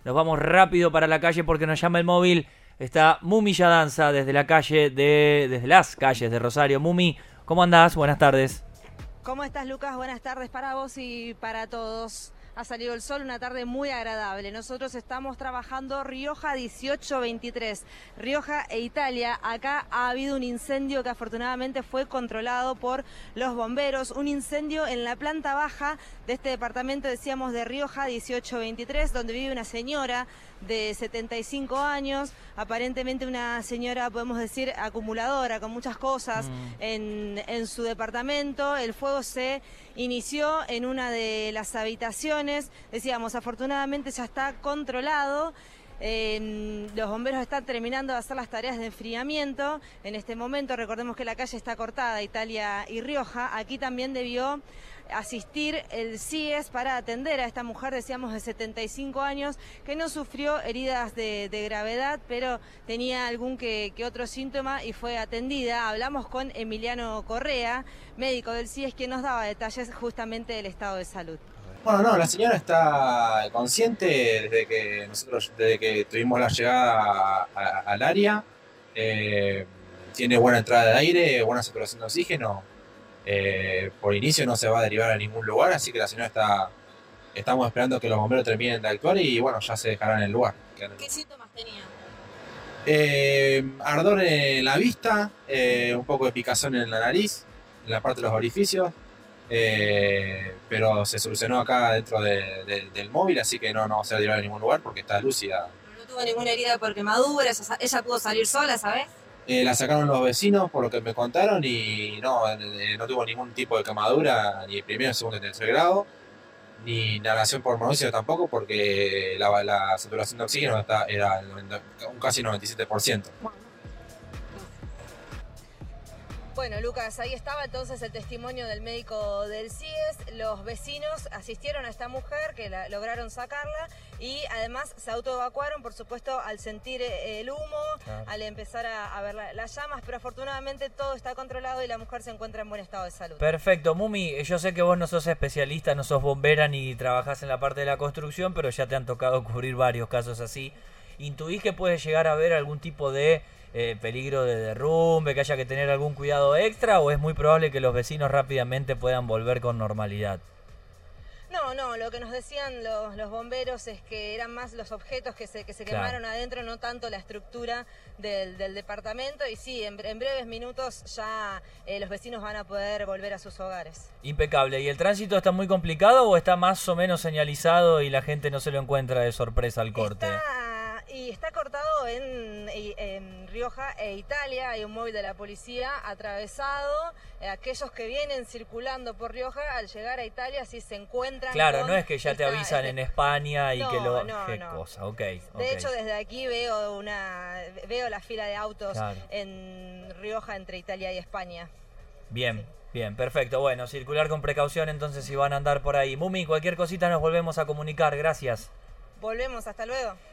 Nos vamos rápido para la calle porque nos llama el móvil. Está Mumi Yadanza desde las calles de Rosario. Mumi, ¿cómo andás? Buenas tardes. ¿Cómo estás, Lucas? Buenas tardes para vos y para todos. Ha salido el sol, una tarde muy agradable. Nosotros estamos trabajando Rioja 1823, Rioja e Italia. Acá ha habido un incendio que afortunadamente fue controlado por los bomberos. Un incendio en la planta baja de este departamento, decíamos, de Rioja 1823, donde vive una señora de 75 años, aparentemente una señora, podemos decir, acumuladora, con muchas cosas en su departamento. El fuego se inició en una de las habitaciones, decíamos, afortunadamente ya está controlado. Los bomberos están terminando de hacer las tareas de enfriamiento. En este momento, recordemos que la calle está cortada, Italia y Rioja. Aquí también debió asistir el CIES para atender a esta mujer, decíamos, de 75 años, que no sufrió heridas de gravedad, pero tenía algún que otro síntoma y fue atendida. Hablamos con Emiliano Correa, médico del CIES, quien nos daba detalles justamente del estado de salud. Bueno, no, la señora está consciente desde que tuvimos la llegada al área. Tiene buena entrada de aire, buena saturación de oxígeno. Por inicio no se va a derivar a ningún lugar, así que la señora estamos esperando que los bomberos terminen de actuar y bueno, ya se dejarán en el lugar. ¿Qué síntomas tenía? Ardor en la vista, un poco de picazón en la nariz, en la parte de los orificios. Pero se solucionó acá dentro del móvil, así que no se va a derivar a ningún lugar porque está lúcida. No tuvo ninguna herida por quemaduras, ella pudo salir sola, ¿sabes? La sacaron los vecinos por lo que me contaron y no tuvo ningún tipo de quemadura, ni primero, segundo ni tercer grado, ni inhalación por monóxido tampoco, porque la saturación de oxígeno era casi 97%. Bueno, Lucas, ahí estaba entonces el testimonio del médico del CIES. Los vecinos asistieron a esta mujer, que lograron sacarla, y además se autoevacuaron, por supuesto, al sentir el humo, al empezar a ver las llamas, pero afortunadamente todo está controlado y la mujer se encuentra en buen estado de salud. Perfecto, Mumi, yo sé que vos no sos especialista, no sos bombera ni trabajás en la parte de la construcción, pero ya te han tocado cubrir varios casos así. ¿Intuís que puede llegar a haber algún tipo de peligro de derrumbe, que haya que tener algún cuidado extra, o es muy probable que los vecinos rápidamente puedan volver con normalidad? No, lo que nos decían los bomberos es que eran más los objetos que se quemaron adentro, no tanto la estructura del departamento, y sí, en breves minutos ya los vecinos van a poder volver a sus hogares. Impecable. ¿Y el tránsito está muy complicado o está más o menos señalizado y la gente no se lo encuentra de sorpresa al corte? Está cortado en Rioja e Italia. Hay un móvil de la policía atravesado. Aquellos que vienen circulando por Rioja, al llegar a Italia, sí se encuentran. Claro, no es que ya te avisan en España y que lo... Qué cosa, ok. De hecho, desde aquí veo la fila de autos en Rioja entre Italia y España. Bien. Sí. Bien, perfecto. Bueno, circular con precaución entonces si van a andar por ahí. Mumi, cualquier cosita nos volvemos a comunicar. Gracias. Volvemos, hasta luego.